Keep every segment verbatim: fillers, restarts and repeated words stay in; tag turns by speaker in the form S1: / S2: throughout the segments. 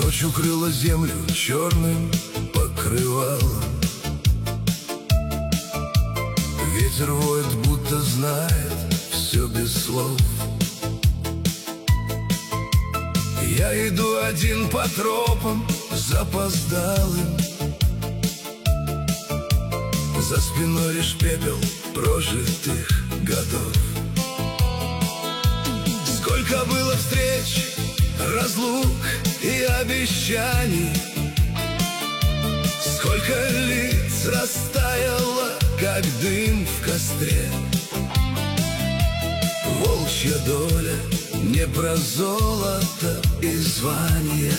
S1: Ночь укрыла землю черным покрывалом. Ветер воет, будто знает все без слов. Я иду один по тропам запоздалым. За спиной лишь пепел прожитых годов. Сколько было встреч, разлук и обещаний, сколько лиц растаяло, как дым в костре. Волчья доля не про золото и звание,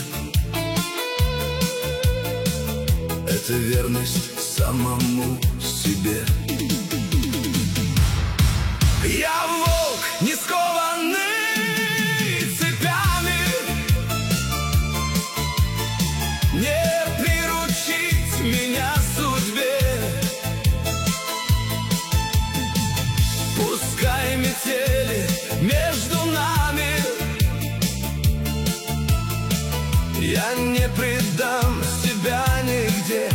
S1: это верность самому себе. Я волк, не скованный цепями, не приручить меня судьбе. Пускай метели между нами, я не предам себя нигде.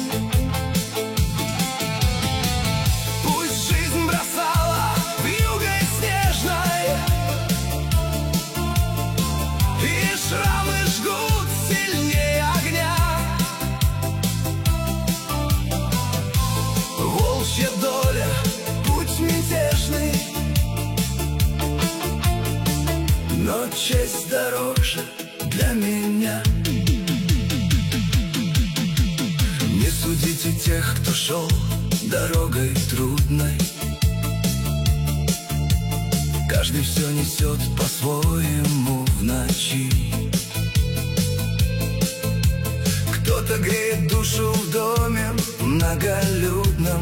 S1: Пусть жизнь бросала вьюгой снежной, и шрамы жгут сильнее огня. Волчья доля, путь мятежный, но честь дороже для меня. Не судите тех, кто шел дорогой трудной. Каждый все несет по-своему в ночи. Кто-то греет душу в доме многолюдном,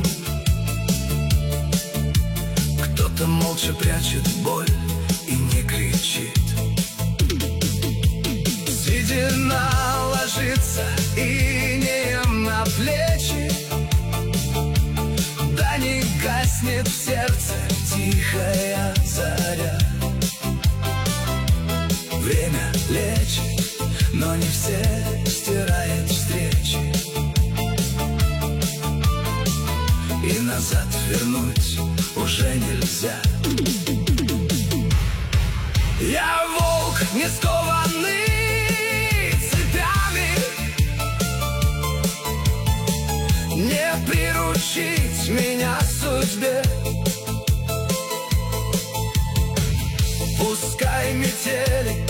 S1: кто-то молча прячет боль и не кричит. Седина ложится инеем на плечи, да не гаснет в сердце тихая заря. Время лечит, но не все стирает встречи, и назад вернуть уже нельзя. Я волк, не скованный цепями, не приручить меня судьбе. Пускай метели